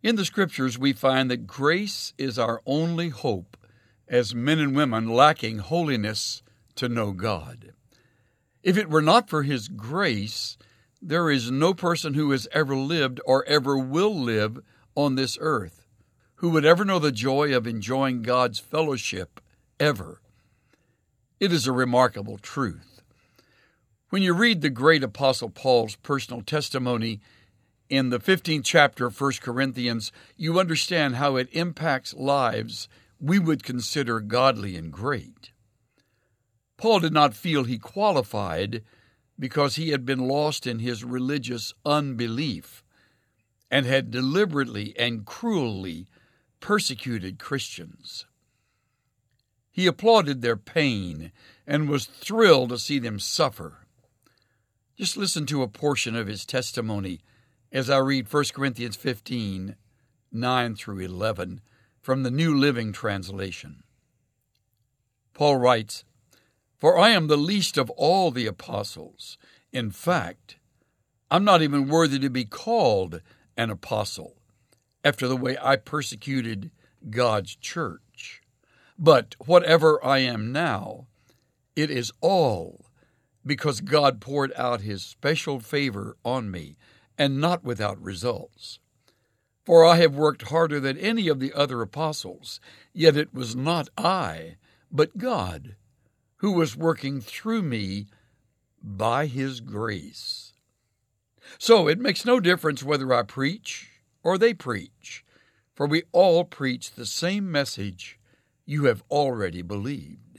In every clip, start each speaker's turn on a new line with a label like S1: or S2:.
S1: In the Scriptures, we find that grace is our only hope as men and women lacking holiness to know God. If it were not for His grace, there is no person who has ever lived or ever will live on this earth who would ever know the joy of enjoying God's fellowship ever. It is a remarkable truth. When you read the great Apostle Paul's personal testimony in the 15th chapter of 1 Corinthians, you understand how it impacts lives we would consider godly and great. Paul did not feel he qualified because he had been lost in his religious unbelief and had deliberately and cruelly persecuted Christians. He applauded their pain and was thrilled to see them suffer. Just listen to a portion of his testimony as I read 1 Corinthians 15, 9 through 11 from the New Living Translation. Paul writes, "For I am the least of all the apostles. In fact, I'm not even worthy to be called an apostle, after the way I persecuted God's church. But whatever I am now, it is all because God poured out His special favor on me, and not without results. For I have worked harder than any of the other apostles, yet it was not I, but God, who was working through me by His grace. So it makes no difference whether I preach or they preach, for we all preach the same message you have already believed."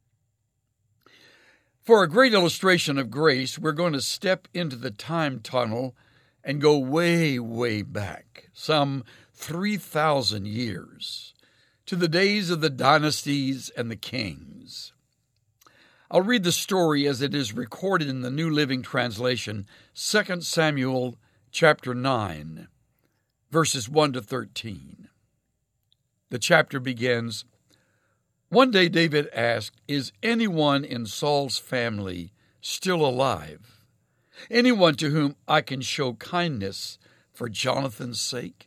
S1: For a great illustration of grace, we're going to step into the time tunnel and go way, way back, some 3,000 years, to the days of the dynasties and the kings. I'll read the story as it is recorded in the New Living Translation, 2 Samuel chapter 9, verses 1 to 13. The chapter begins, "One day David asked, 'Is anyone in Saul's family still alive? Anyone to whom I can show kindness for Jonathan's sake?'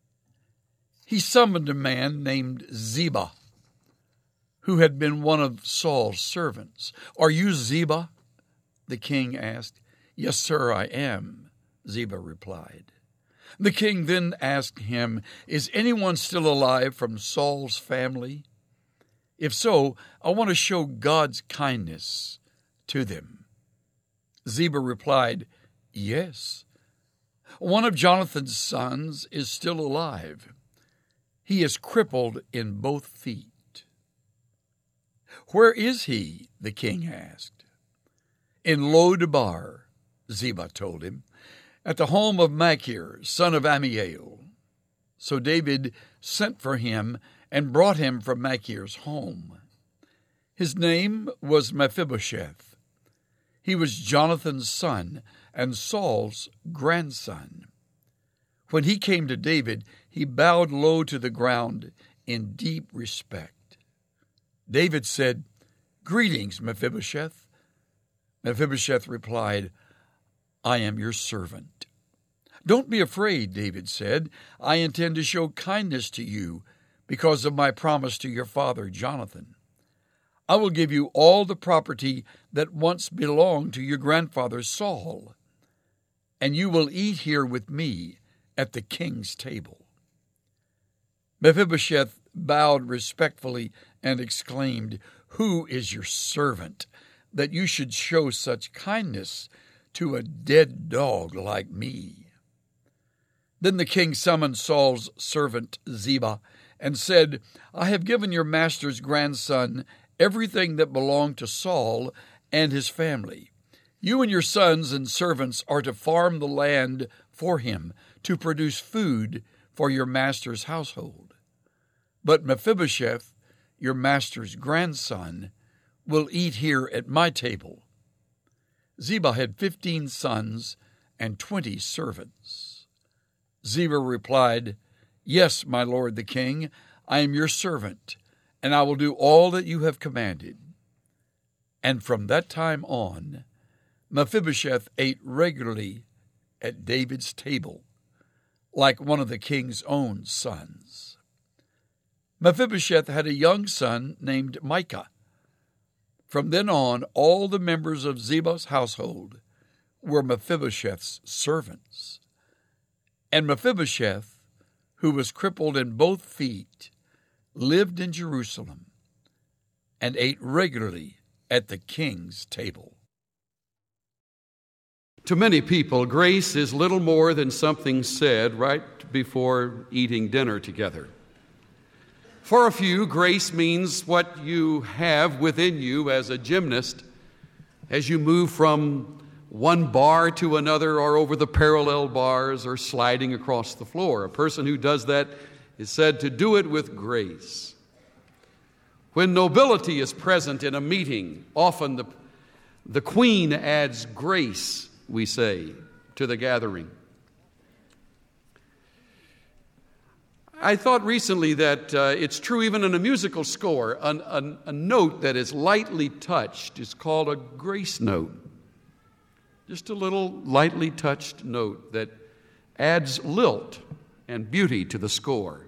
S1: He summoned a man named Ziba, who had been one of Saul's servants. 'Are you Ziba?' the king asked. 'Yes, sir, I am,' Ziba replied. The king then asked him, 'Is anyone still alive from Saul's family? If so, I want to show God's kindness to them.' Ziba replied, 'Yes. One of Jonathan's sons is still alive. He is crippled in both feet.' 'Where is he?' the king asked. 'In Lo-debar,' Ziba told him, 'at the home of Machir, son of Ammiel.' So David sent for him and brought him from Machir's home. His name was Mephibosheth. He was Jonathan's son and Saul's grandson. When he came to David, he bowed low to the ground in deep respect. David said, 'Greetings, Mephibosheth.' Mephibosheth replied, 'I am your servant.' 'Don't be afraid,' David said. 'I intend to show kindness to you because of my promise to your father Jonathan. I will give you all the property that once belonged to your grandfather Saul, and you will eat here with me at the king's table.' Mephibosheth bowed respectfully and exclaimed, 'Who is your servant, that you should show such kindness to a dead dog like me?' Then the king summoned Saul's servant Ziba and said, 'I have given your master's grandson everything that belonged to Saul and his family. You and your sons and servants are to farm the land for him to produce food for your master's household. But Mephibosheth, your master's grandson, will eat here at my table.' Ziba had 15 sons and 20 servants. Ziba replied, 'Yes, my lord the king, I am your servant, and I will do all that you have commanded.' And from that time on, Mephibosheth ate regularly at David's table, like one of the king's own sons. Mephibosheth had a young son named Micah. From then on, all the members of Ziba's household were Mephibosheth's servants. And Mephibosheth, who was crippled in both feet, lived in Jerusalem and ate regularly at the king's table.
S2: To many people, grace is little more than something said right before eating dinner together. For a few, grace means what you have within you as a gymnast as you move from one bar to another or over the parallel bars or sliding across the floor. A person who does that is said to do it with grace. When nobility is present in a meeting, often the queen adds grace, we say, to the gathering. I thought recently that it's true even in a musical score. A note that is lightly touched is called a grace note. Just a little lightly touched note that adds lilt and beauty to the score.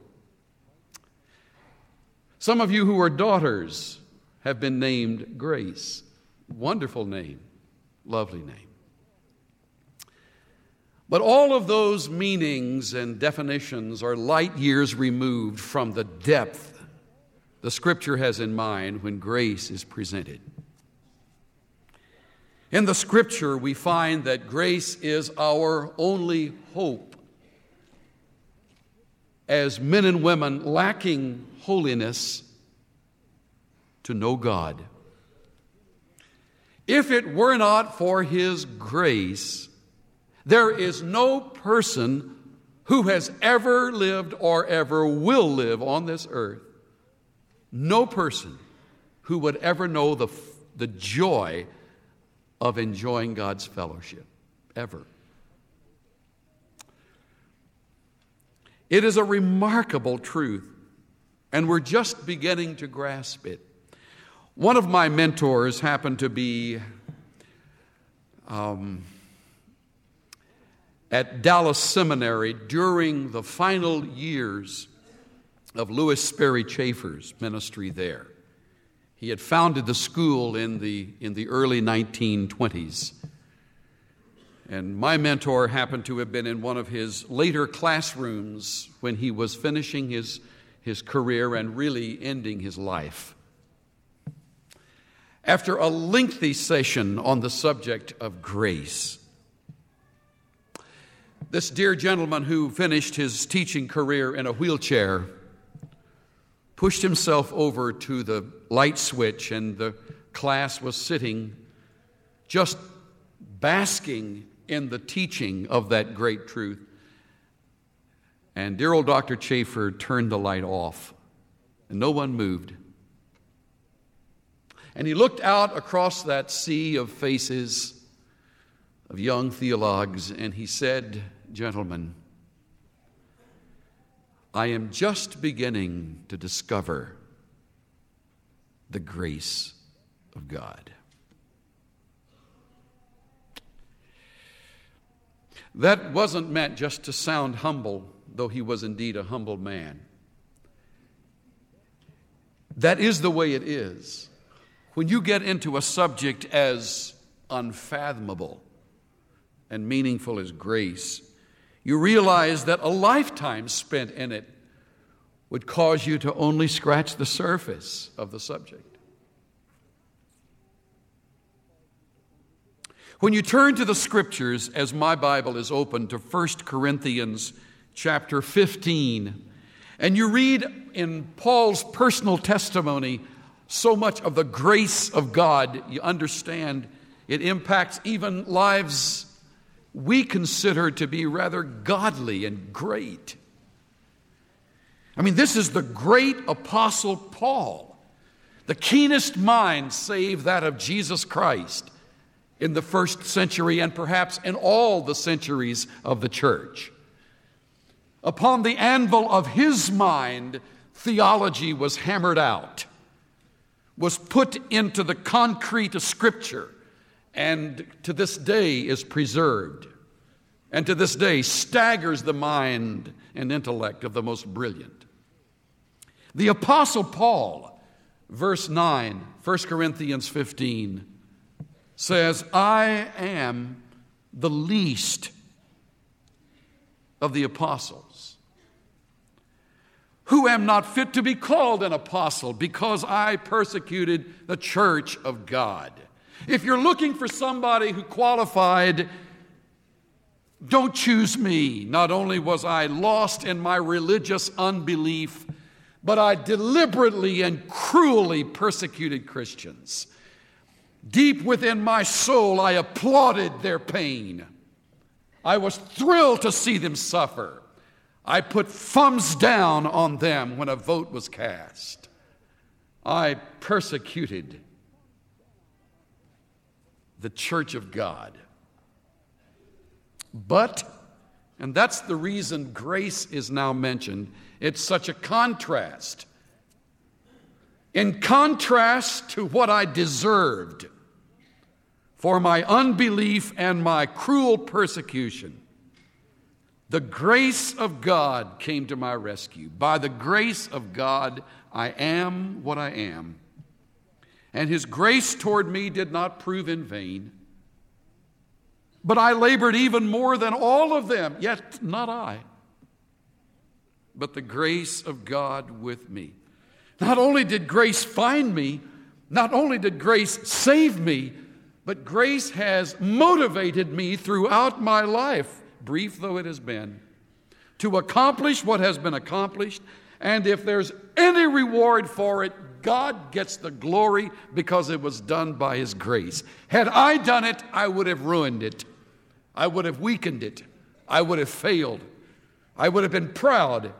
S2: Some of you who are daughters have been named Grace. Wonderful name, lovely name. But all of those meanings and definitions are light years removed from the depth the Scripture has in mind when grace is presented. In the Scripture, we find that grace is our only hope as men and women lacking holiness to know God. If it were not for His grace, there is no person who has ever lived or ever will live on this earth, no person who would ever know the joy of enjoying God's fellowship, ever. It is a remarkable truth, and we're just beginning to grasp it. One of my mentors happened to be at Dallas Seminary during the final years of Lewis Sperry Chafer's ministry there. He had founded the school in the early 1920s. And my mentor happened to have been in one of his later classrooms when he was finishing his career and really ending his life. After a lengthy session on the subject of grace, this dear gentleman who finished his teaching career in a wheelchair pushed himself over to the light switch, and the class was sitting just basking in the teaching of that great truth. And dear old Dr. Chafer turned the light off, and no one moved. And he looked out across that sea of faces of young theologues, and he said, "Gentlemen, I am just beginning to discover the grace of God." That wasn't meant just to sound humble, though he was indeed a humble man. That is the way it is. When you get into a subject as unfathomable and meaningful as grace, you realize that a lifetime spent in it would cause you to only scratch the surface of the subject. When you turn to the Scriptures, as my Bible is open to 1 Corinthians chapter 15, and you read in Paul's personal testimony so much of the grace of God, you understand it impacts even lives we consider to be rather godly and great. I mean, this is the great apostle Paul, the keenest mind save that of Jesus Christ in the first century and perhaps in all the centuries of the church. Upon the anvil of his mind, theology was hammered out, was put into the concrete of Scripture, and to this day is preserved. and to this day staggers the mind and intellect of the most brilliant. The Apostle Paul, verse 9, 1 Corinthians 15, says, I am the least of the apostles, who am not fit to be called an apostle, because I persecuted the church of God. If you're looking for somebody who qualified, don't choose me. Not only was I lost in my religious unbelief, but I deliberately and cruelly persecuted Christians. Deep within my soul, I applauded their pain. I was thrilled to see them suffer. I put thumbs down on them when a vote was cast. I persecuted the church of God. But, and that's the reason grace is now mentioned, it's such a contrast. In contrast to what I deserved for my unbelief and my cruel persecution, the grace of God came to my rescue. By the grace of God, I am what I am. And His grace toward me did not prove in vain. But I labored even more than all of them, yet not I, but the grace of God with me. Not only did grace find me, not only did grace save me, but grace has motivated me throughout my life, brief though it has been, to accomplish what has been accomplished. And if there's any reward for it, God gets the glory, because it was done by His grace. Had I done it, I would have ruined it. I would have weakened it. I would have failed. I would have been proud.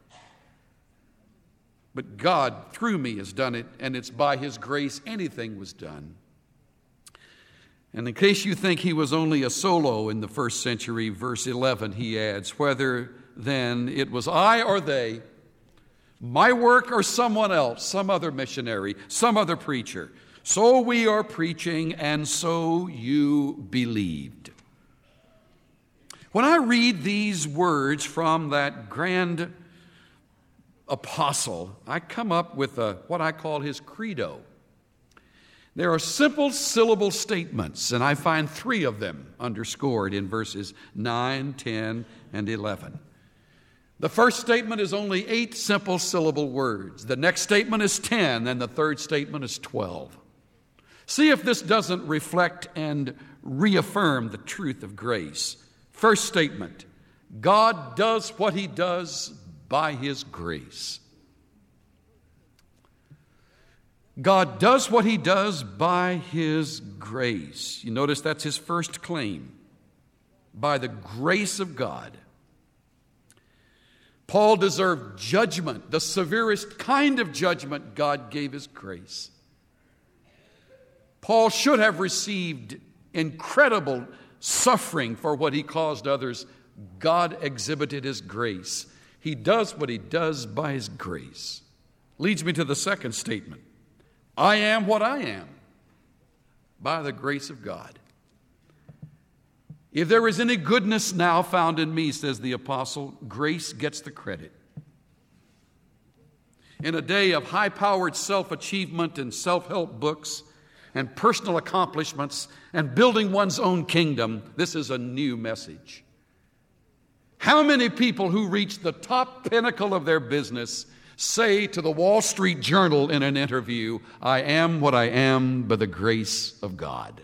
S2: But God, through me, has done it, and it's by His grace anything was done. And in case you think He was only a solo in the first century, verse 11, he adds, whether then it was I or they, my work or someone else, some other missionary, some other preacher, so we are preaching, and so you believed. When I read these words from that grand apostle, I come up with what I call his credo. There are simple syllable statements, and I find 3 of them underscored in verses 9, 10, and 11. The first statement is only 8 simple syllable words. The next statement is 10, and the third statement is 12. See if this doesn't reflect and reaffirm the truth of grace. First statement, God does what He does by His grace. God does what He does by His grace. You notice that's his first claim. By the grace of God. Paul deserved judgment, the severest kind of judgment. God gave His grace. Paul should have received incredible suffering for what he caused others. God exhibited His grace. He does what He does by His grace. Leads me to the second statement. I am what I am by the grace of God. If there is any goodness now found in me, says the apostle, grace gets the credit. In a day of high-powered self-achievement and self-help books and personal accomplishments and building one's own kingdom, this is a new message. How many people who reach the top pinnacle of their business say to the Wall Street Journal in an interview, I am what I am by the grace of God?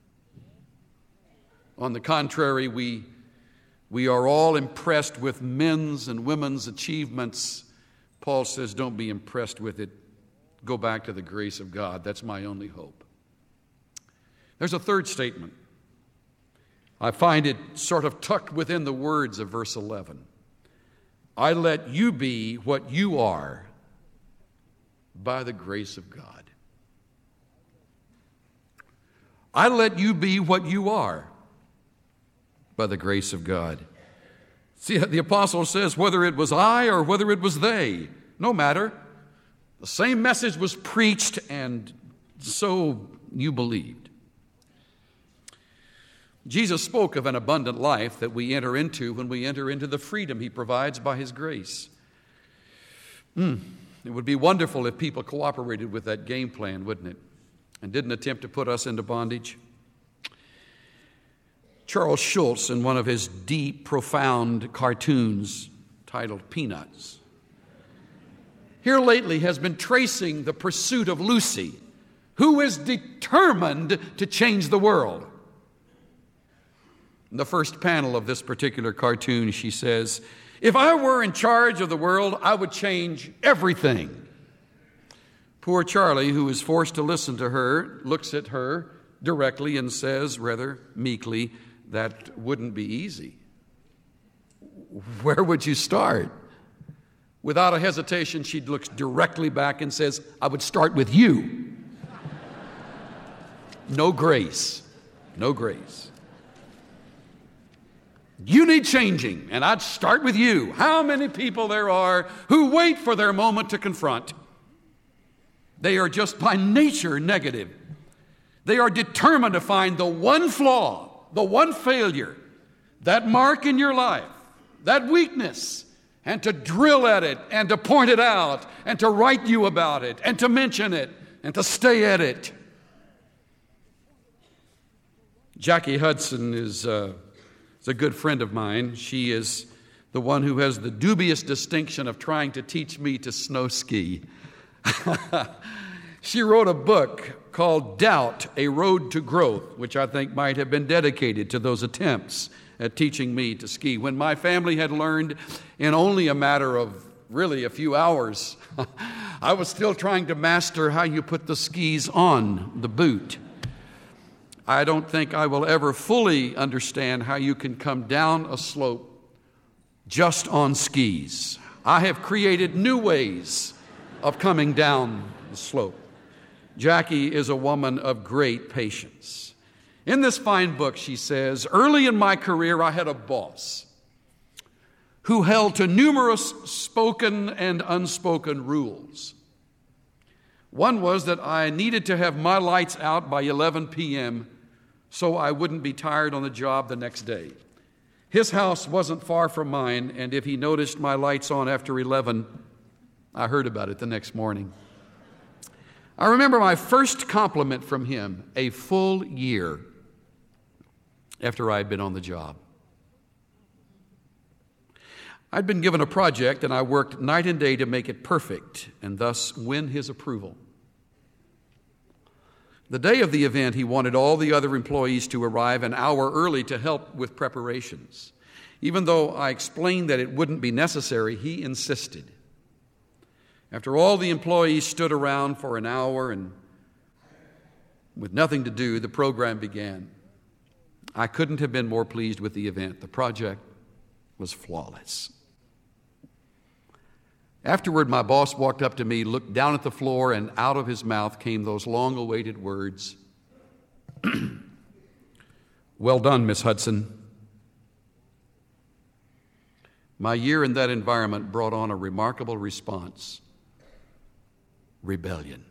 S2: On the contrary, we are all impressed with men's and women's achievements. Paul says, don't be impressed with it. Go back to the grace of God. That's my only hope. There's a third statement. I find it sort of tucked within the words of verse 11. I let you be what you are by the grace of God. I let you be what you are by the grace of God. See, the apostle says, whether it was I or whether it was they, no matter. The same message was preached, and so you believed. Jesus spoke of an abundant life that we enter into when we enter into the freedom He provides by His grace. It would be wonderful if people cooperated with that game plan, wouldn't it? And didn't attempt to put us into bondage. Charles Schulz, in one of his deep, profound cartoons titled Peanuts, here lately has been tracing the pursuit of Lucy, who is determined to change the world. In the first panel of this particular cartoon, she says, "If I were in charge of the world, I would change everything." Poor Charlie, who is forced to listen to her, looks at her directly and says, rather meekly, "That wouldn't be easy. Where would you start?" Without a hesitation, she looks directly back and says, "I would start with you." No grace. No grace. You need changing, and I'd start with you. How many people there are who wait for their moment to confront? They are just by nature negative. They are determined to find the one flaw, the one failure, that mark in your life, that weakness, and to drill at it, and to point it out, and to write you about it, and to mention it, and to stay at it. Jackie Hudson is a good friend of mine. She is the one who has the dubious distinction of trying to teach me to snow ski. She wrote a book called Doubt, A Road to Growth, which I think might have been dedicated to those attempts at teaching me to ski. When my family had learned in only a matter of really a few hours, I was still trying to master how you put the skis on the boot. I don't think I will ever fully understand how you can come down a slope just on skis. I have created new ways of coming down the slope. Jackie is a woman of great patience. In this fine book, she says, "Early in my career, I had a boss who held to numerous spoken and unspoken rules. One was that I needed to have my lights out by 11 p.m. so I wouldn't be tired on the job the next day. His house wasn't far from mine, and if he noticed my lights on after 11, I heard about it the next morning. I remember my first compliment from him a full year after I had been on the job. I'd been given a project, and I worked night and day to make it perfect and thus win his approval. The day of the event, he wanted all the other employees to arrive an hour early to help with preparations. Even though I explained that it wouldn't be necessary, he insisted. After all the employees stood around for an hour and with nothing to do, the program began. I couldn't have been more pleased with the event. The project was flawless. Afterward, my boss walked up to me, looked down at the floor, and out of his mouth came those long-awaited words, "Well done, Miss Hudson." My year in that environment brought on a remarkable response: rebellion.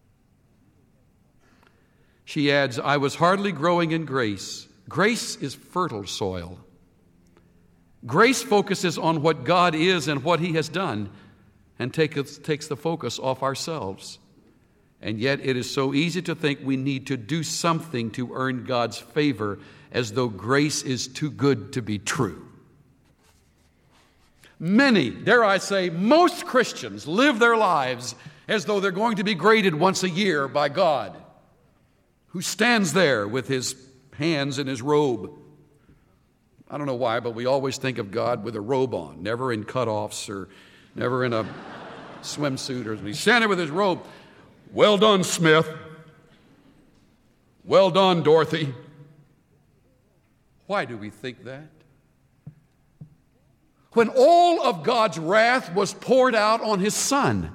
S2: She adds, "I was hardly growing in grace. Grace is fertile soil. Grace focuses on what God is and what He has done, and takes the focus off ourselves. And yet it is so easy to think we need to do something to earn God's favor, as though grace is too good to be true." Many, dare I say, most Christians live their lives as though they're going to be graded once a year by God, who stands there with His hands in His robe. I don't know why, but we always think of God with a robe on, never in cutoffs or never in a swimsuit, or he's standing with his robe. "Well done, Smith. Well done, Dorothy." Why do we think that? When all of God's wrath was poured out on His Son.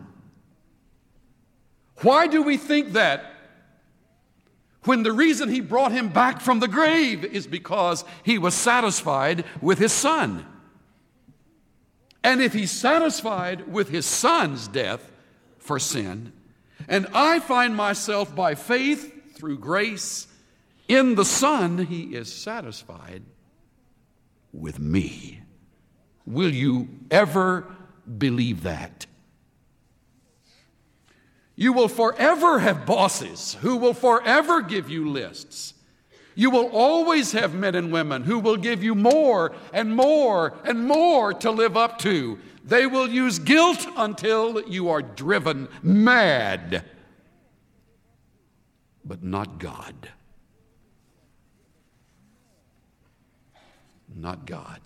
S2: Why do we think that? When the reason He brought Him back from the grave is because He was satisfied with His Son. And if He's satisfied with His Son's death for sin, and I find myself by faith through grace In the Son, he is satisfied with me. Will you ever believe that? You will forever have bosses who will forever give you lists. You will always have men and women who will give you more and more and more to live up to. They will use guilt until you are driven mad. But not God. Not God.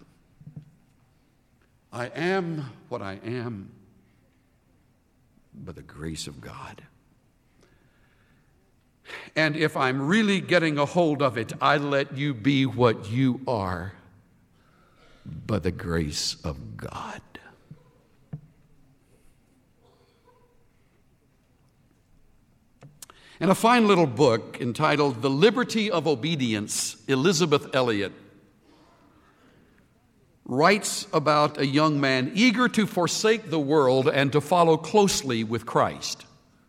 S2: I am what I am by the grace of God. And if I'm really getting a hold of it, I let you be what you are by the grace of God. In a fine little book entitled The Liberty of Obedience, Elisabeth Elliot writes about a young man eager to forsake the world and to follow closely with Christ.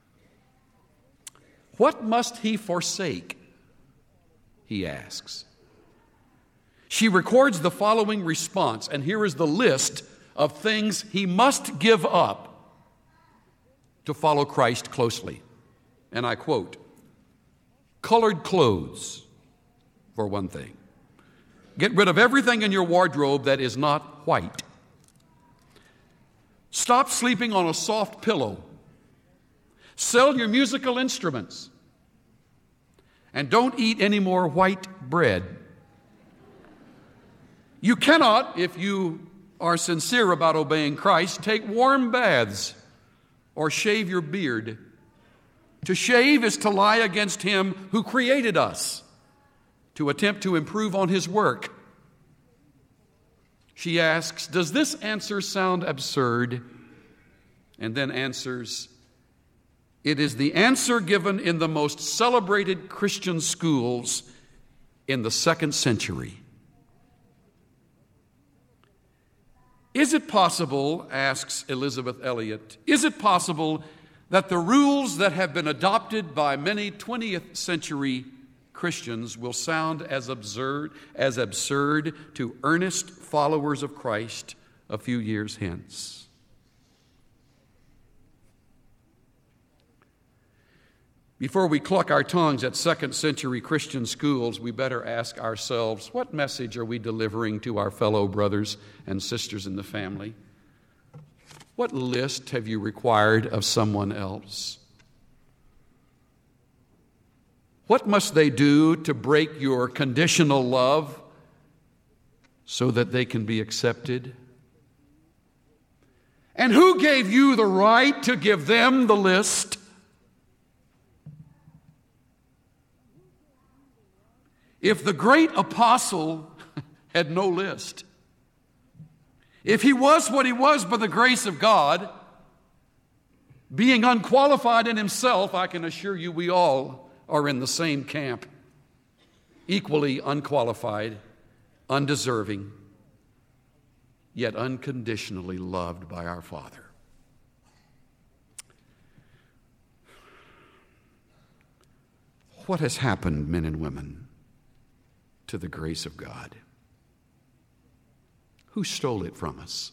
S2: What must he forsake? He asks. She records the following response, and here is the list of things he must give up to follow Christ closely. And I quote, colored clothes, for one thing. Get rid of everything in your wardrobe that is not white. Stop sleeping on a soft pillow. Sell your musical instruments. And don't eat any more white bread. You cannot, if you are sincere about obeying Christ, take warm baths or shave your beard. To shave is to lie against Him who created us, to attempt to improve on His work. She asks, does this answer sound absurd? And then answers, it is the answer given in the most celebrated Christian schools in the 2nd century. Is it possible, asks Elisabeth Elliot, is it possible that the rules that have been adopted by many 20th century Christians will sound as absurd to earnest followers of Christ a few years hence? Before we cluck our tongues at 2nd century Christian schools, we better ask ourselves, what message are we delivering to our fellow brothers and sisters in the family? What list have you required of someone else? What must they do to break your conditional love so that they can be accepted? And who gave you the right to give them the list? If the great apostle had no list, if he was what he was by the grace of God, being unqualified in himself, I can assure you we all are in the same camp, equally unqualified, undeserving, yet unconditionally loved by our Father. What has happened, men and women, to the grace of God? Who stole it from us?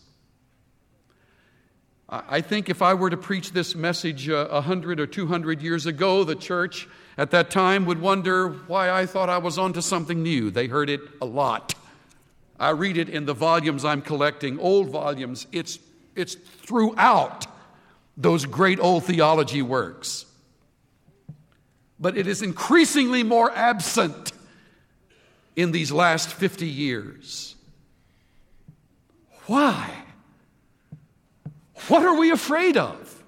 S2: I think if I were to preach this message 100 or 200 years ago, the church at that time would wonder why I thought I was onto something new. They heard it a lot. I read it in the volumes I'm collecting, old volumes. It's throughout those great old theology works. But it is increasingly more absent in these last 50 years. Why? What are we afraid of?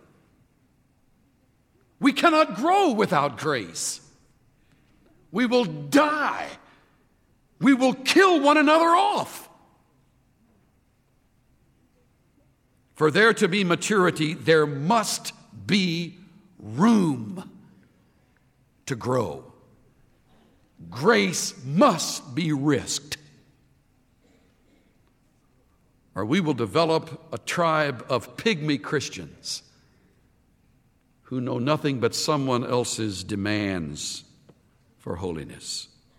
S2: We cannot grow without grace. We will die. We will kill one another off. For there to be maturity, there must be room to grow. Grace must be risked, or we will develop a tribe of pygmy Christians who know nothing but someone else's demands for holiness.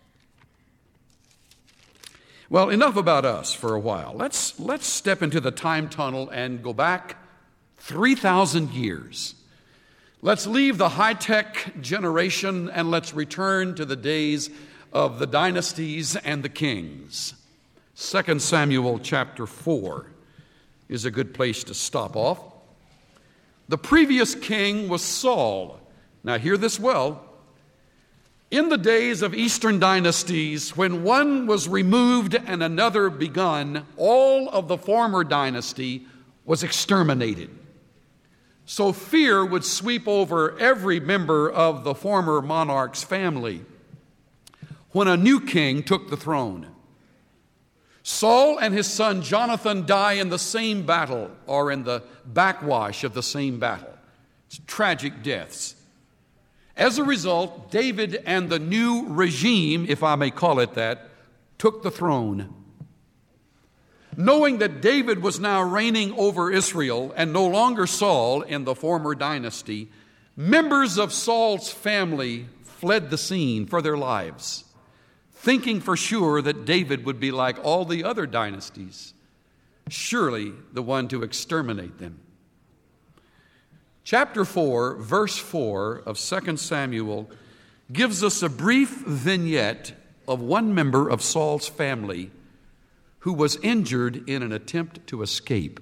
S2: Well, enough about us for a while. Let's step into the time tunnel and go back 3,000 years. Let's leave the high-tech generation and let's return to the days of the dynasties and the kings. 2 Samuel chapter 4 is a good place to stop off. The previous king was Saul. Now hear this well. In the days of Eastern dynasties, when one was removed and another begun, all of the former dynasty was exterminated. So fear would sweep over every member of the former monarch's family when a new king took the throne. Saul and his son Jonathan die in the same battle or in the backwash of the same battle. It's tragic deaths. As a result, David and the new regime, if I may call it that, took the throne. Knowing that David was now reigning over Israel and no longer Saul in the former dynasty, members of Saul's family fled the scene for their lives, thinking for sure that David would be like all the other dynasties, surely the one to exterminate them. Chapter 4, verse 4 of 2 Samuel gives us a brief vignette of one member of Saul's family who was injured in an attempt to escape.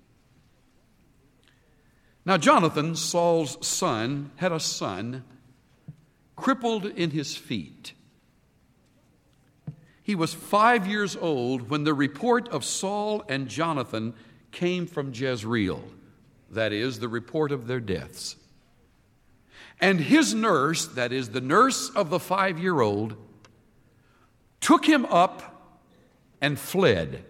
S2: Now, Jonathan, Saul's son, had a son crippled in his feet. He was 5 years old when the report of Saul and Jonathan came from Jezreel, that is, the report of their deaths. And his nurse, that is, the nurse of the 5-year-old, took him up and fled.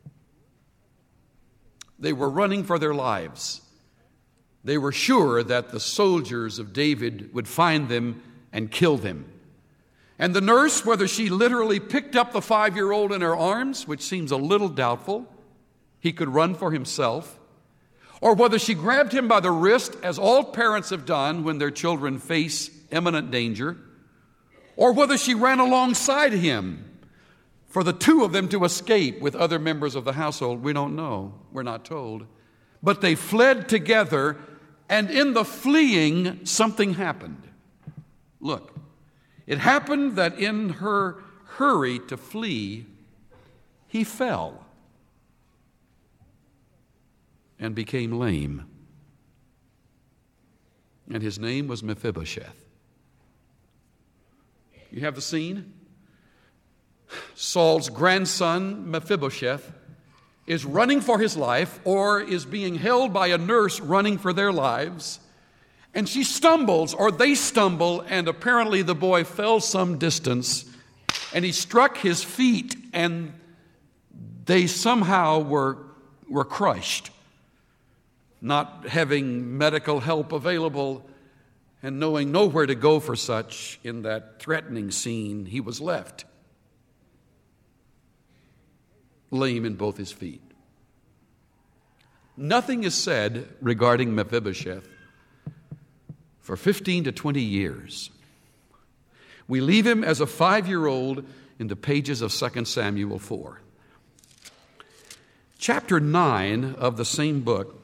S2: They were running for their lives. They were sure that the soldiers of David would find them and kill them. And the nurse, whether she literally picked up the 5-year-old in her arms, which seems a little doubtful, he could run for himself, or whether she grabbed him by the wrist, as all parents have done when their children face imminent danger, or whether she ran alongside him for the two of them to escape with other members of the household, we don't know. We're not told. But they fled together, and in the fleeing, something happened. Look, it happened that in her hurry to flee, he fell and became lame. And his name was Mephibosheth. You have the scene? Saul's grandson, Mephibosheth, is running for his life or is being held by a nurse running for their lives. And she stumbles, or they stumble, and apparently the boy fell some distance, and he struck his feet, and they somehow were crushed. Not having medical help available and knowing nowhere to go for such in that threatening scene, he was left lame in both his feet. Nothing is said regarding Mephibosheth for 15 to 20 years. We leave him as a 5-year-old in the pages of 2 Samuel 4. Chapter 9 of the same book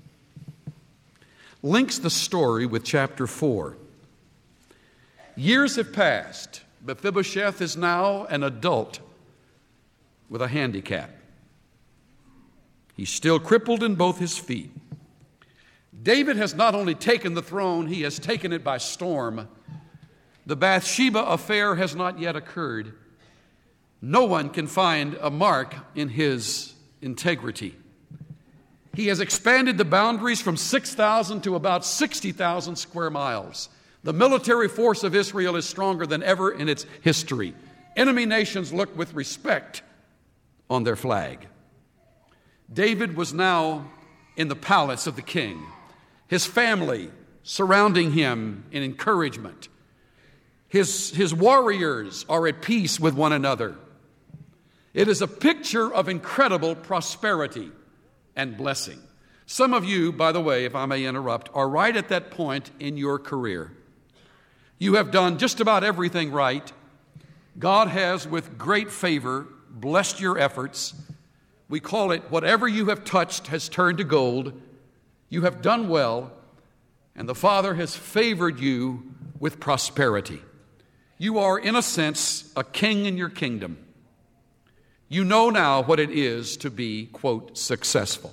S2: links the story with chapter 4. Years have passed. Mephibosheth is now an adult with a handicap. He's still crippled in both his feet. David has not only taken the throne, he has taken it by storm. The Bathsheba affair has not yet occurred. No one can find a mark in his integrity. He has expanded the boundaries from 6,000 to about 60,000 square miles. The military force of Israel is stronger than ever in its history. Enemy nations look with respect on their flag. David was now in the palace of the king, his family surrounding him in encouragement. His warriors are at peace with one another. It is a picture of incredible prosperity and blessing. Some of you, by the way, if I may interrupt, are right at that point in your career. You have done just about everything right. God has, with great favor, blessed your efforts. We call it whatever you have touched has turned to gold. You have done well, and the Father has favored you with prosperity. You are, in a sense, a king in your kingdom. You know now what it is to be, quote, successful.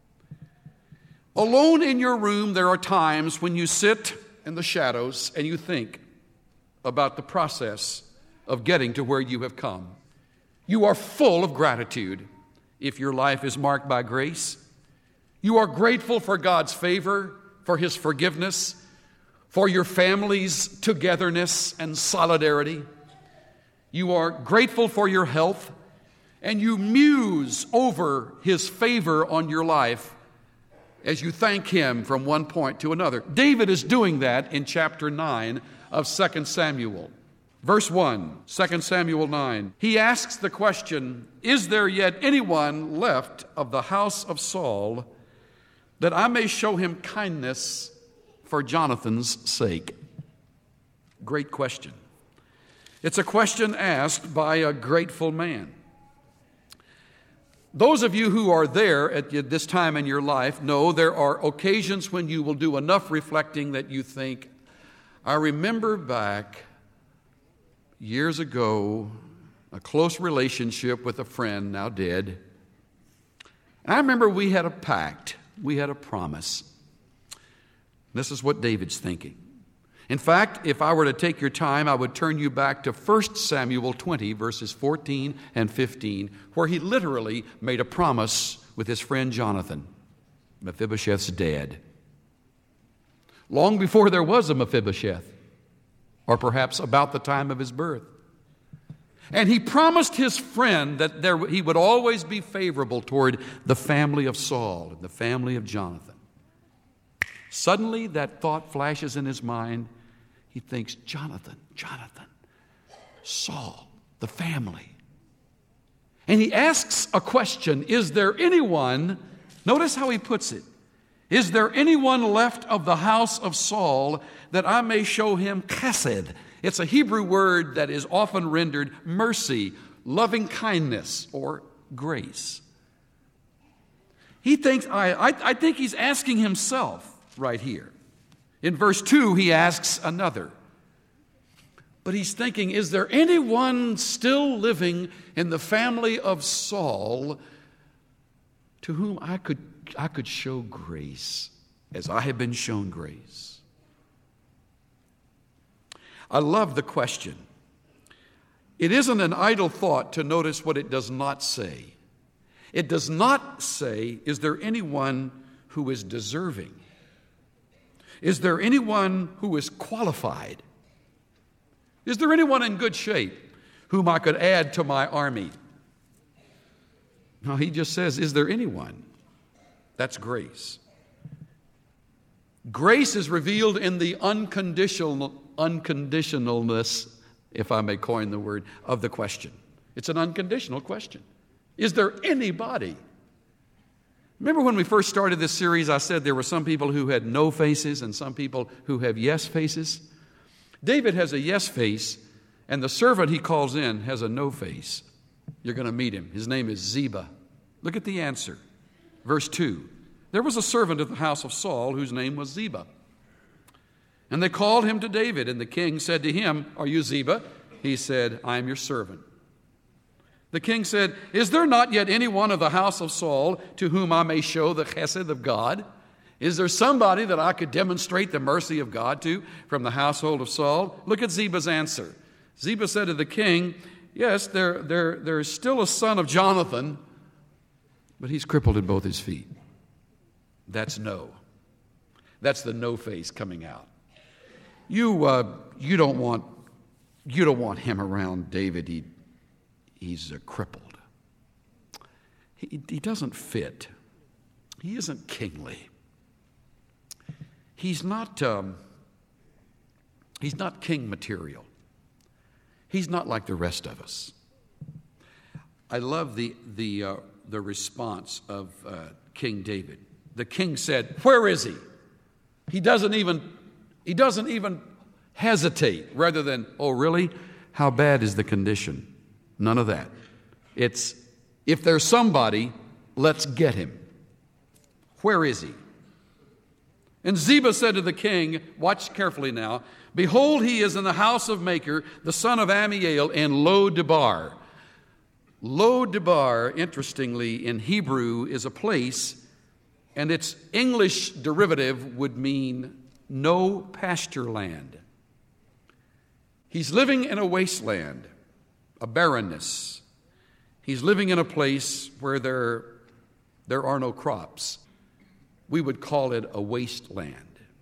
S2: Alone in your room, there are times when you sit in the shadows and you think about the process of getting to where you have come. You are full of gratitude if your life is marked by grace. You are grateful for God's favor, for His forgiveness, for your family's togetherness and solidarity. You are grateful for your health, and you muse over His favor on your life as you thank Him from one point to another. David is doing that in chapter 9 of 2 Samuel. Verse 1, 2 Samuel 9. He asks the question, is there yet anyone left of the house of Saul that I may show him kindness for Jonathan's sake? Great question. It's a question asked by a grateful man. Those of you who are there at this time in your life know there are occasions when you will do enough reflecting that you think, I remember back years ago a close relationship with a friend now dead. And I remember we had a pact, we had a promise. This is what David's thinking. In fact, if I were to take your time, I would turn you back to 1 Samuel 20, verses 14 and 15, where he literally made a promise with his friend Jonathan. Mephibosheth's dead. Long before there was a Mephibosheth, or perhaps about the time of his birth. And he promised his friend that he would always be favorable toward the family of Saul and the family of Jonathan. Suddenly, that thought flashes in his mind. He thinks, Jonathan, Saul, the family. And he asks a question, is there anyone, notice how he puts it, is there anyone left of the house of Saul that I may show him chesed? It's a Hebrew word that is often rendered mercy, loving kindness, or grace. He thinks, I think he's asking himself right here. In verse 2, he asks another. But he's thinking, is there anyone still living in the family of Saul to whom I could show grace as I have been shown grace? I love the question. It isn't an idle thought to notice what it does not say. It does not say, is there anyone who is deserving? Is there anyone who is qualified? Is there anyone in good shape whom I could add to my army? No, he just says, is there anyone? That's grace. Grace is revealed in the unconditionalness, if I may coin the word, of the question. It's an unconditional question. Is there anybody? Remember when we first started this series, I said there were some people who had no faces and some people who have yes faces? David has a yes face, and the servant he calls in has a no face. You're going to meet him. His name is Ziba. Look at the answer. Verse 2. There was a servant of the house of Saul whose name was Ziba. And they called him to David, and the king said to him, are you Ziba? He said, I am your servant. The king said, is there not yet any one of the house of Saul to whom I may show the chesed of God? Is there somebody that I could demonstrate the mercy of God to from the household of Saul? Look at Ziba's answer. Ziba said to the king, yes, there is still a son of Jonathan, but he's crippled in both his feet. That's no. That's the no face coming out. You don't want him around David. He's crippled. He doesn't fit. He isn't kingly. He's not king material. He's not like the rest of us. I love the response of King David. The king said, where is he? He doesn't even hesitate, rather than, oh really? How bad is the condition? None of that. It's, if there's somebody, let's get him. Where is he? And Ziba said to the king, watch carefully now, behold, he is in the house of Machir, the son of Ammiel, in Lo-debar. Lo-debar, interestingly, in Hebrew is a place, and its English derivative would mean no pasture land. He's living in a wasteland, a barrenness. He's living in a place where there are no crops. We would call it a wasteland.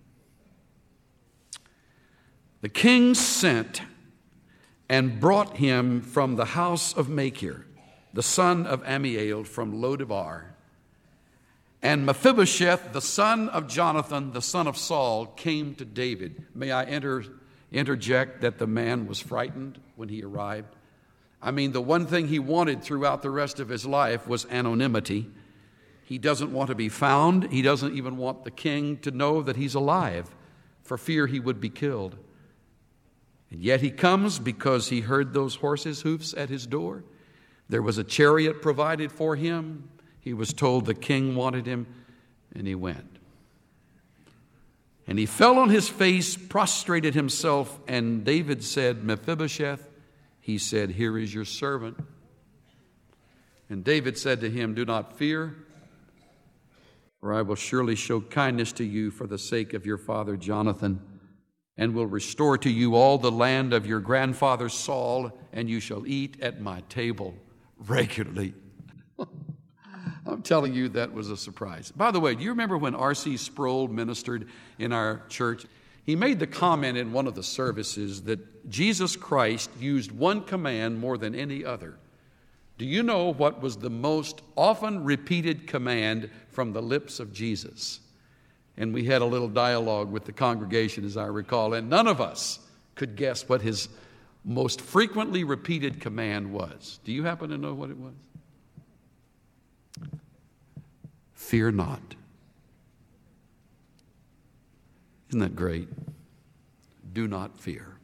S2: The king sent and brought him from the house of Machir, the son of Ammiel, from Lo-debar. And Mephibosheth, the son of Jonathan, the son of Saul, came to David. May I interject that the man was frightened when he arrived? I mean, the one thing he wanted throughout the rest of his life was anonymity. He doesn't want to be found. He doesn't even want the king to know that he's alive, for fear he would be killed. And yet he comes because he heard those horses' hoofs at his door. There was a chariot provided for him. He was told the king wanted him, and he went. And he fell on his face, prostrated himself, and David said, Mephibosheth. He said, here is your servant. And David said to him, do not fear, for I will surely show kindness to you for the sake of your father Jonathan, and will restore to you all the land of your grandfather Saul, and you shall eat at my table regularly. I'm telling you, that was a surprise. By the way, do you remember when R.C. Sproul ministered in our church? He made the comment in one of the services that Jesus Christ used one command more than any other. Do you know what was the most often repeated command from the lips of Jesus? And we had a little dialogue with the congregation, as I recall, and none of us could guess what his most frequently repeated command was. Do you happen to know what it was? Fear not. Isn't that great? Do not fear.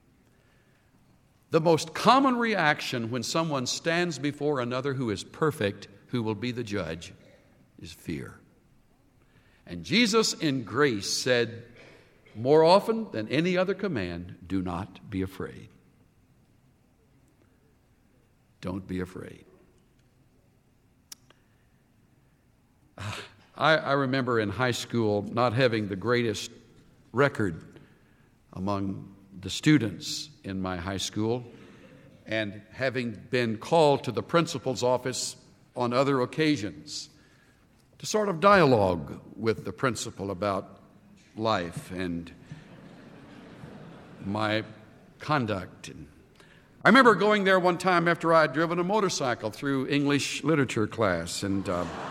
S2: The most common reaction when someone stands before another who is perfect, who will be the judge, is fear. And Jesus in grace said, more often than any other command, do not be afraid. Don't be afraid. I remember in high school not having the greatest record among the students in my high school, and having been called to the principal's office on other occasions to sort of dialogue with the principal about life and my conduct. And I remember going there one time after I had driven a motorcycle through English literature class, and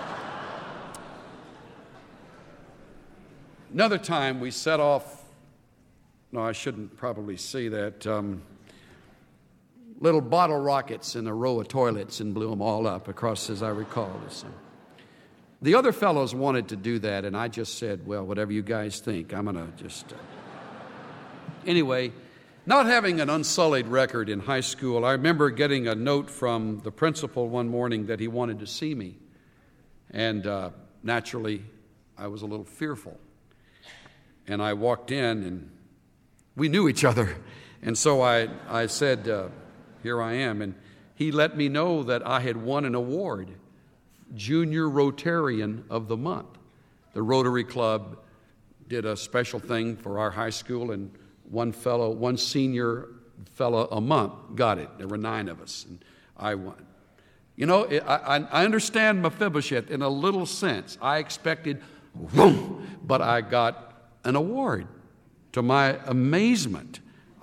S2: another time we set off, no, I shouldn't probably say that, little bottle rockets in a row of toilets and blew them all up across, as I recall. The other fellows wanted to do that, and I just said, well, whatever you guys think, I'm going to just... Anyway, not having an unsullied record in high school, I remember getting a note from the principal one morning that he wanted to see me. And naturally, I was a little fearful. And I walked in, and we knew each other. And so I said, here I am. And he let me know that I had won an award, Junior Rotarian of the Month. The Rotary Club did a special thing for our high school, and one senior fellow a month got it. There were 9 of us, and I won. You know, I understand Mephibosheth in a little sense. I expected, whoom, but I got an award. To my amazement,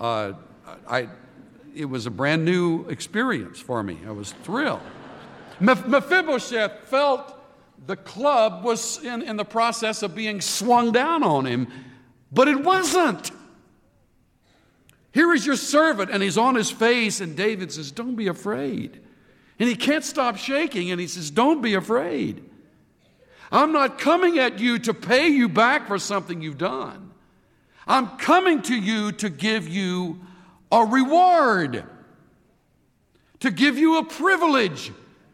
S2: it was a brand new experience for me. I was thrilled. Mephibosheth felt the club was in the process of being swung down on him, but it wasn't. Here is your servant, and he's on his face, and David says, don't be afraid. And he can't stop shaking, and he says, don't be afraid. I'm not coming at you to pay you back for something you've done. I'm coming to you to give you a reward. to give you a privilege.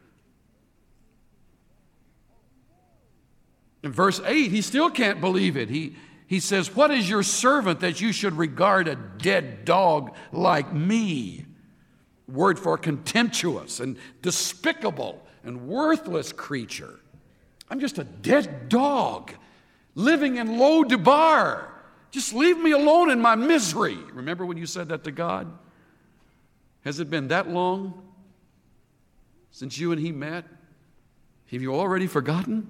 S2: In verse 8, he still can't believe it. He says, "What is your servant that you should regard a dead dog like me?" Word for contemptuous and despicable and worthless creature. I'm just a dead dog living in Lo Debar. Just leave me alone in my misery. Remember when you said that to God? Has it been that long since you and he met? Have you already forgotten?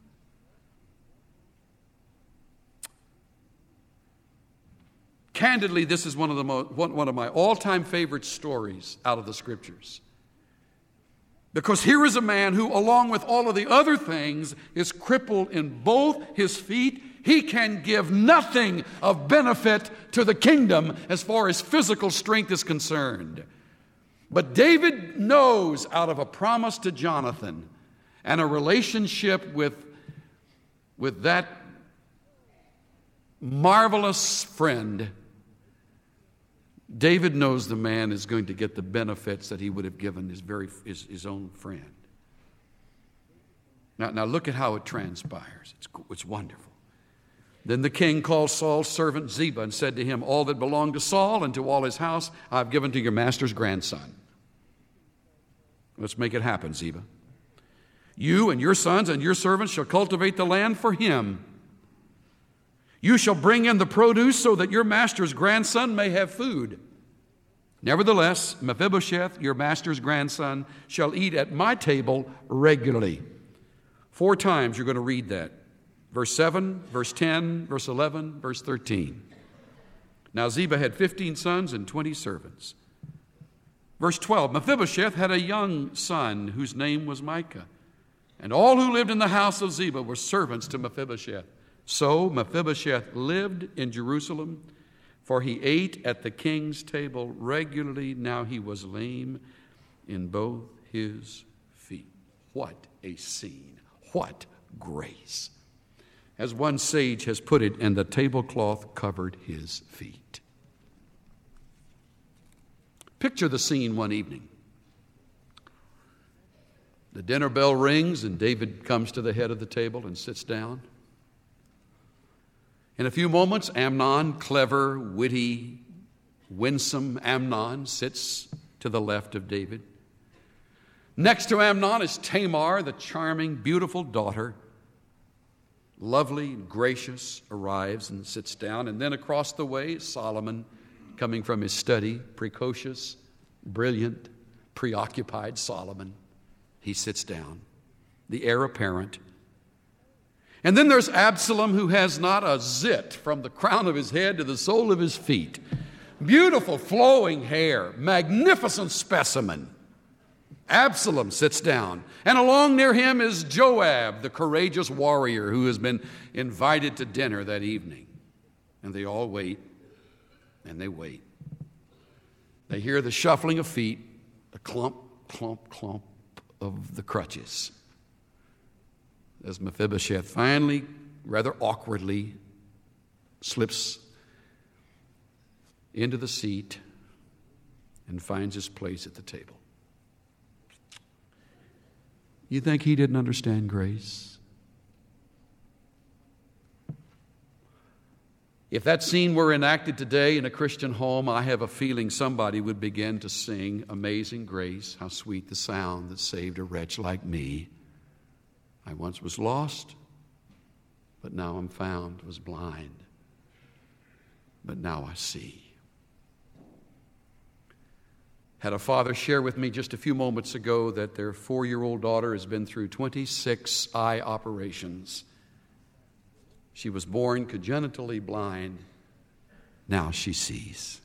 S2: Candidly, this is one of my all-time favorite stories out of the Scriptures. Because here is a man who, along with all of the other things, is crippled in both his feet. He can give nothing of benefit to the kingdom as far as physical strength is concerned. But David knows, out of a promise to Jonathan and a relationship with that marvelous friend, David knows the man is going to get the benefits that he would have given his own friend. Now look at how it transpires. It's wonderful. Then the king called Saul's servant Ziba and said to him, "All that belonged to Saul and to all his house I have given to your master's grandson." Let's make it happen, Ziba. "You and your sons and your servants shall cultivate the land for him. You shall bring in the produce so that your master's grandson may have food. Nevertheless, Mephibosheth, your master's grandson, shall eat at my table regularly." 4 times you're going to read that. Verse 7, verse 10, verse 11, verse 13. Now Ziba had 15 sons and 20 servants. Verse 12, Mephibosheth had a young son whose name was Micah, and all who lived in the house of Ziba were servants to Mephibosheth. So Mephibosheth lived in Jerusalem, for he ate at the king's table regularly. Now he was lame in both his feet. What a scene. What grace. As one sage has put it, and the tablecloth covered his feet. Picture the scene one evening. The dinner bell rings, and David comes to the head of the table and sits down. In a few moments, Amnon, clever, witty, winsome Amnon, sits to the left of David. Next to Amnon is Tamar, the charming, beautiful daughter. Lovely and gracious, arrives and sits down. And then across the way is Solomon, coming from his study, precocious, brilliant, preoccupied Solomon. He sits down, the heir apparent. And then there's Absalom, who has not a zit from the crown of his head to the sole of his feet. Beautiful flowing hair, magnificent specimen. Absalom sits down, and along near him is Joab, the courageous warrior who has been invited to dinner that evening. And they all wait, and they wait. They hear the shuffling of feet, the clump, clump, clump of the crutches. As Mephibosheth finally, rather awkwardly, slips into the seat and finds his place at the table. You think he didn't understand grace? If that scene were enacted today in a Christian home, I have a feeling somebody would begin to sing "Amazing Grace, how sweet the sound that saved a wretch like me. I once was lost, but now I'm found, was blind, but now I see." Had a father share with me just a few moments ago that their 4-year-old daughter has been through 26 eye operations. She was born congenitally blind. Now she sees.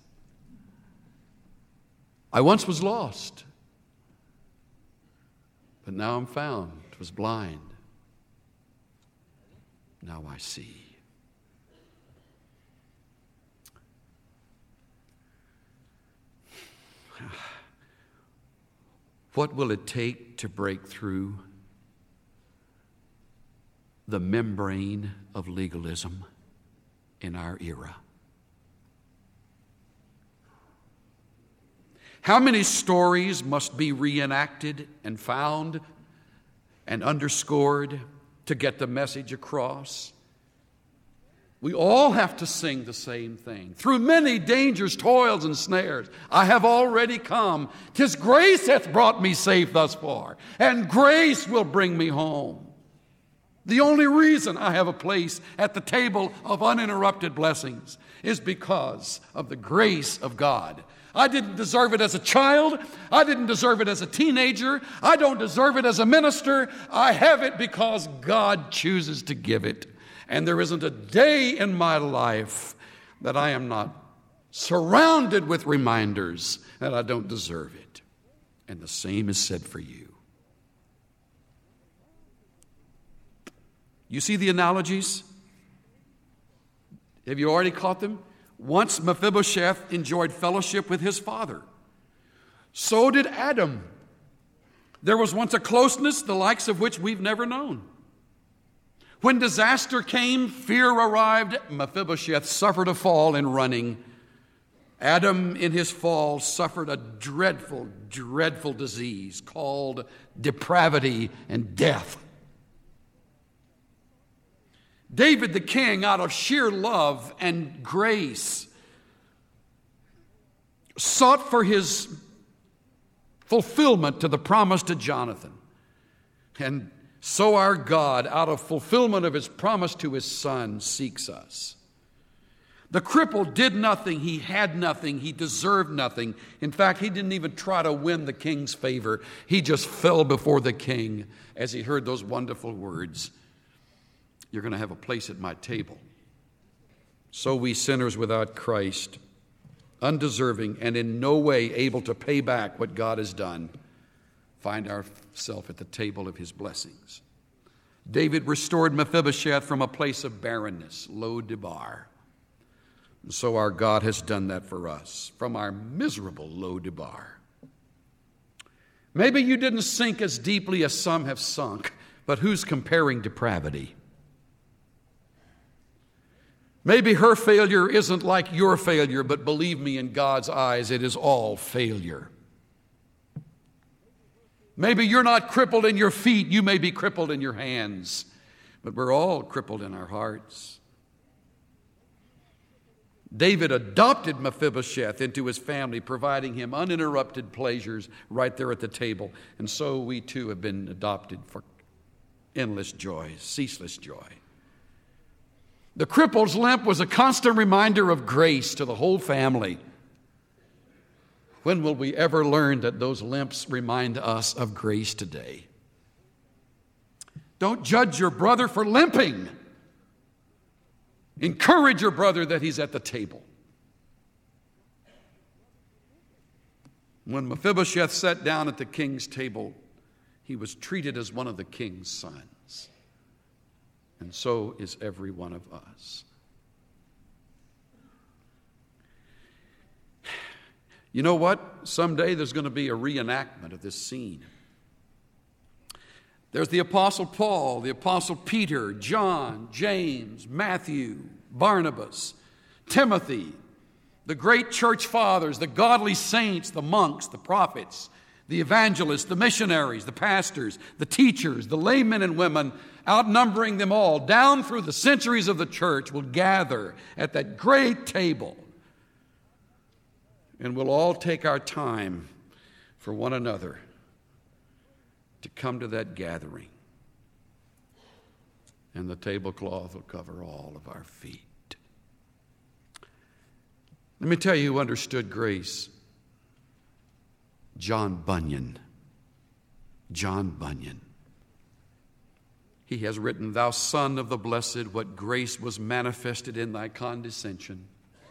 S2: I once was lost, but now I'm found, was blind. Now I see. What will it take to break through the membrane of legalism in our era? How many stories must be reenacted and found and underscored to get the message across? We all have to sing the same thing. Through many dangers, toils, and snares, I have already come. 'Tis grace hath brought me safe thus far, and grace will bring me home. The only reason I have a place at the table of uninterrupted blessings is because of the grace of God. I didn't deserve it as a child. I didn't deserve it as a teenager. I don't deserve it as a minister. I have it because God chooses to give it. And there isn't a day in my life that I am not surrounded with reminders that I don't deserve it. And the same is said for you. You see the analogies? Have you already caught them? Once Mephibosheth enjoyed fellowship with his father. So did Adam. There was once a closeness the likes of which we've never known. When disaster came, fear arrived, Mephibosheth suffered a fall in running. Adam, in his fall, suffered a dreadful, dreadful disease called depravity and death. David the king, out of sheer love and grace, sought for his fulfillment to the promise to Jonathan. And so our God, out of fulfillment of his promise to his son, seeks us. The cripple did nothing, he had nothing, he deserved nothing. In fact, he didn't even try to win the king's favor. He just fell before the king as he heard those wonderful words, "You're going to have a place at my table." So we sinners without Christ, undeserving and in no way able to pay back what God has done, find ourselves at the table of his blessings. David restored Mephibosheth from a place of barrenness, Lo-debar. And so our God has done that for us, from our miserable Lo-debar. Maybe you didn't sink as deeply as some have sunk, but who's comparing depravity? Maybe her failure isn't like your failure, but believe me, in God's eyes, it is all failure. Maybe you're not crippled in your feet, you may be crippled in your hands, but we're all crippled in our hearts. David adopted Mephibosheth into his family, providing him uninterrupted pleasures right there at the table. And so we too have been adopted for endless joy, ceaseless joy. The cripple's limp was a constant reminder of grace to the whole family. When will we ever learn that those limps remind us of grace today? Don't judge your brother for limping. Encourage your brother that he's at the table. When Mephibosheth sat down at the king's table, he was treated as one of the king's sons. And so is every one of us. You know what? Someday there's going to be a reenactment of this scene. There's the Apostle Paul, the Apostle Peter, John, James, Matthew, Barnabas, Timothy, the great church fathers, the godly saints, the monks, the prophets, the evangelists, the missionaries, the pastors, the teachers, the laymen and women, outnumbering them all, down through the centuries of the church, will gather at that great table. And we'll all take our time for one another to come to that gathering. And the tablecloth will cover all of our feet. Let me tell you who understood grace. John Bunyan. John Bunyan. He has written, "Thou Son of the Blessed, what grace was manifested in thy condescension.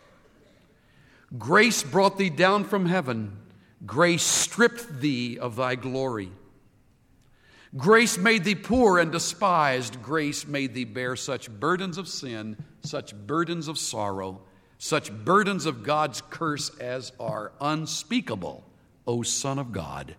S2: Grace brought thee down from heaven. Grace stripped thee of thy glory. Grace made thee poor and despised. Grace made thee bear such burdens of sin, such burdens of sorrow, such burdens of God's curse as are unspeakable, O Son of God.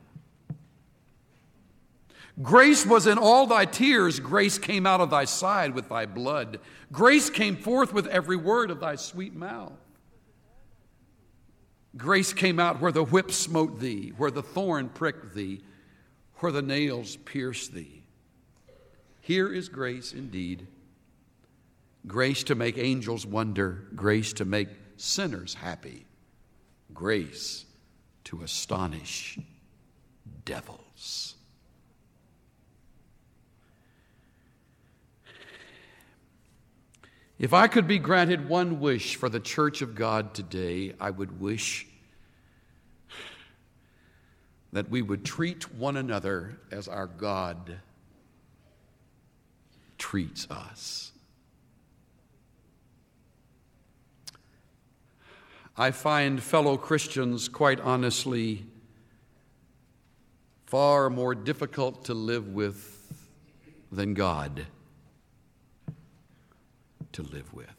S2: Grace was in all thy tears. Grace came out of thy side with thy blood. Grace came forth with every word of thy sweet mouth. Grace came out where the whip smote thee, where the thorn pricked thee, where the nails pierced thee. Here is grace indeed. Grace to make angels wonder, grace to make sinners happy, grace to astonish devils. If I could be granted one wish for the church of God today, I would wish that we would treat one another as our God treats us. I find fellow Christians, quite honestly, far more difficult to live with than God to live with.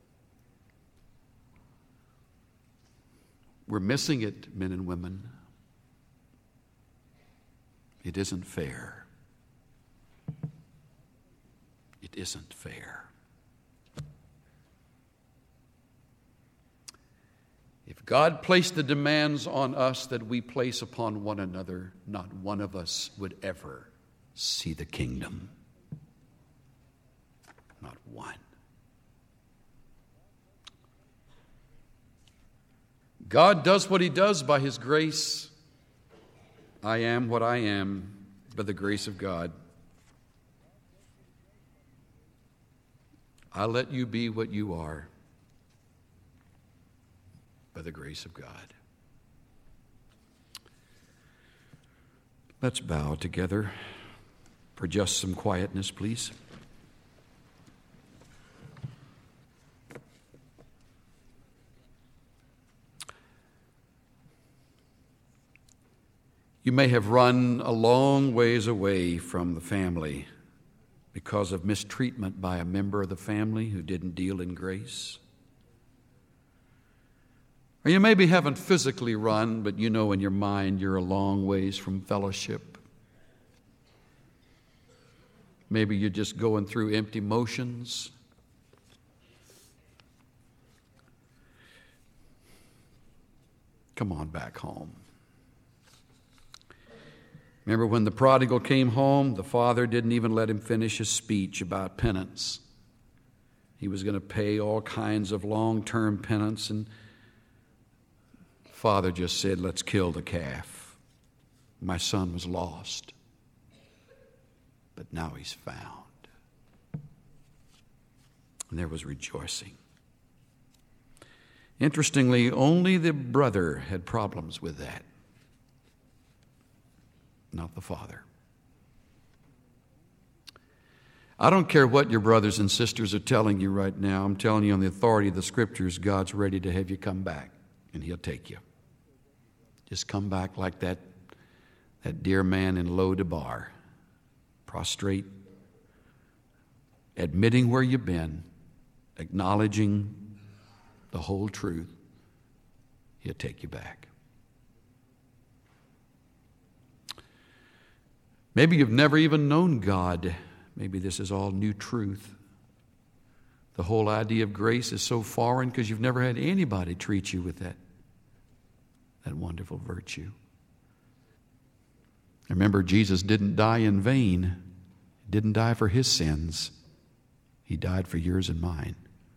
S2: We're missing it, men and women. It isn't fair. It isn't fair. If God placed the demands on us that we place upon one another, not one of us would ever see the kingdom. Not one. God does what He does by His grace. I am what I am by the grace of God. I let you be what you are by the grace of God. Let's bow together for just some quietness, please. You may have run a long ways away from the family because of mistreatment by a member of the family who didn't deal in grace. Or you maybe haven't physically run, but you know in your mind you're a long ways from fellowship. Maybe you're just going through empty motions. Come on back home. Remember when the prodigal came home, the father didn't even let him finish his speech about penance. He was going to pay all kinds of long-term penance, and the father just said, let's kill the calf. My son was lost, but now he's found. And there was rejoicing. Interestingly, only the brother had problems with that. Not the father. I don't care what your brothers and sisters are telling you right now. I'm telling you on the authority of the Scriptures, God's ready to have you come back, and He'll take you. Just come back like that dear man in Lo-Debar, prostrate, admitting where you've been, acknowledging the whole truth. He'll take you back. Maybe you've never even known God. Maybe this is all new truth. The whole idea of grace is so foreign because you've never had anybody treat you with that wonderful virtue. Remember, Jesus didn't die in vain. He didn't die for His sins. He died for yours and mine.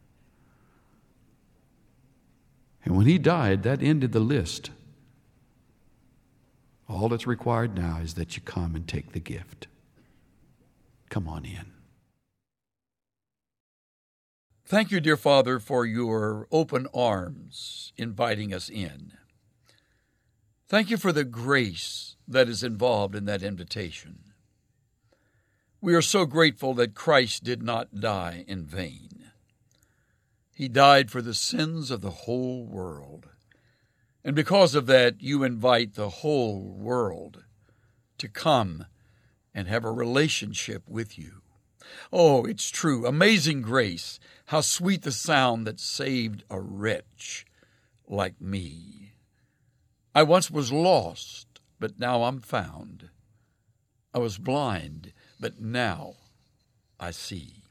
S2: And when He died, that ended the list. All that's required now is that you come and take the gift. Come on in.
S1: Thank you, dear Father, for your open arms inviting us in. Thank you for the grace that is involved in that invitation. We are so grateful that Christ did not die in vain. He died for the sins of the whole world. And because of that, you invite the whole world to come and have a relationship with you. Oh, it's true. Amazing grace. How sweet the sound that saved a wretch like me. I once was lost, but now I'm found. I was blind, but now I see.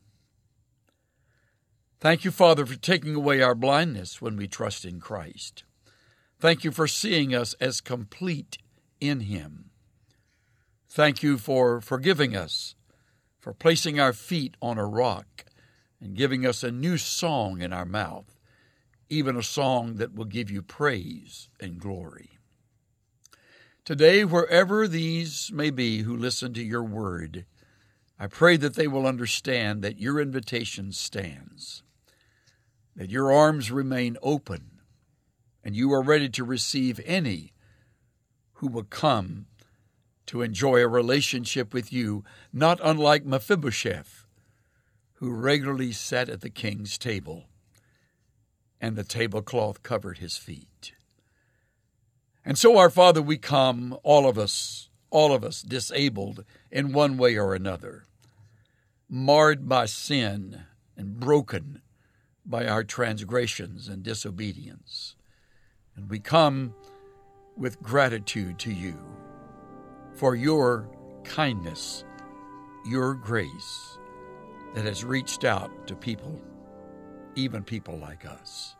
S1: Thank you, Father, for taking away our blindness when we trust in Christ. Thank you for seeing us as complete in Him. Thank you for forgiving us, for placing our feet on a rock and giving us a new song in our mouth, even a song that will give you praise and glory. Today, wherever these may be who listen to your word, I pray that they will understand that your invitation stands, that your arms remain open, and you are ready to receive any who will come to enjoy a relationship with you, not unlike Mephibosheth, who regularly sat at the king's table, and the tablecloth covered his feet. And so, our Father, we come, all of us disabled in one way or another, marred by sin and broken by our transgressions and disobedience. And we come with gratitude to you for your kindness, your grace that has reached out to people, even people like us.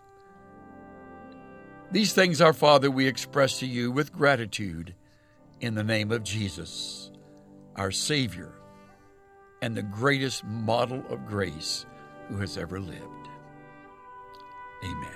S1: These things, our Father, we express to you with gratitude in the name of Jesus, our Savior, and the greatest model of grace who has ever lived. Amen.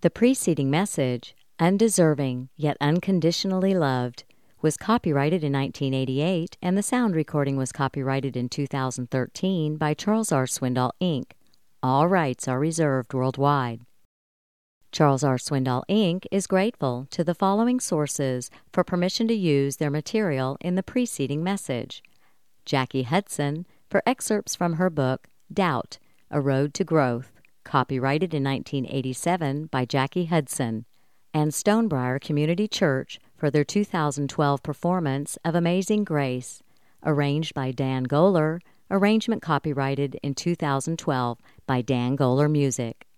S3: The preceding message, Undeserving Yet Unconditionally Loved, was copyrighted in 1988, and the sound recording was copyrighted in 2013 by Charles R. Swindoll, Inc. All rights are reserved worldwide. Charles R. Swindoll, Inc. is grateful to the following sources for permission to use their material in the preceding message: Jackie Hudson for excerpts from her book, Doubt, A Road to Growth, copyrighted in 1987 by Jackie Hudson, and Stonebriar Community Church for their 2012 performance of Amazing Grace, arranged by Dan Goler, arrangement copyrighted in 2012 by Dan Goler Music.